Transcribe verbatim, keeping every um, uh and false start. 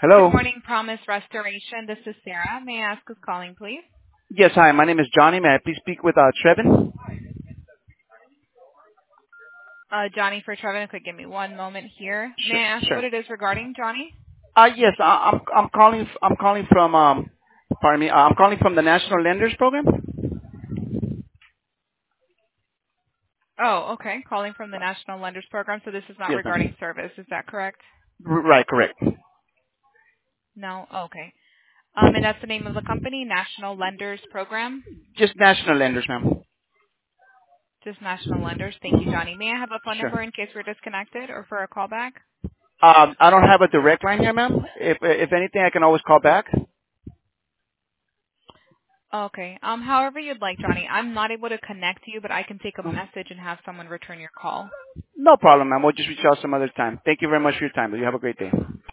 Good Hello. morning, Promise Restoration. This is Sarah. May I ask who's calling, please? Yes, hi. My name is Johnny. May I please speak with uh, Trevin? Uh, Johnny for Trevin. Could give me one moment here. May Sure, I ask what sure. it is regarding, Johnny? Uh, yes, I, I'm I'm calling I'm calling from um, pardon me. Uh, I'm calling from the National Lenders Program. Oh, okay. Calling from the National Lenders Program, so this is not Yes, regarding ma'am. service. Is that correct? R- right, correct. No? Okay. Um, and that's the name of the company, National Lenders Program? Just National Lenders, ma'am. Just National Lenders. Thank you, Johnny. May I have a phone Sure. number in case we're disconnected or for a callback? Um, I don't have a direct line here, ma'am. If if anything, I can always call back. Okay. Um, however you'd like, Johnny. I'm not able to connect you, but I can take a Um, message and have someone return your call. No problem, ma'am. We'll just reach out some other time. Thank you very much for your time. You have a great day.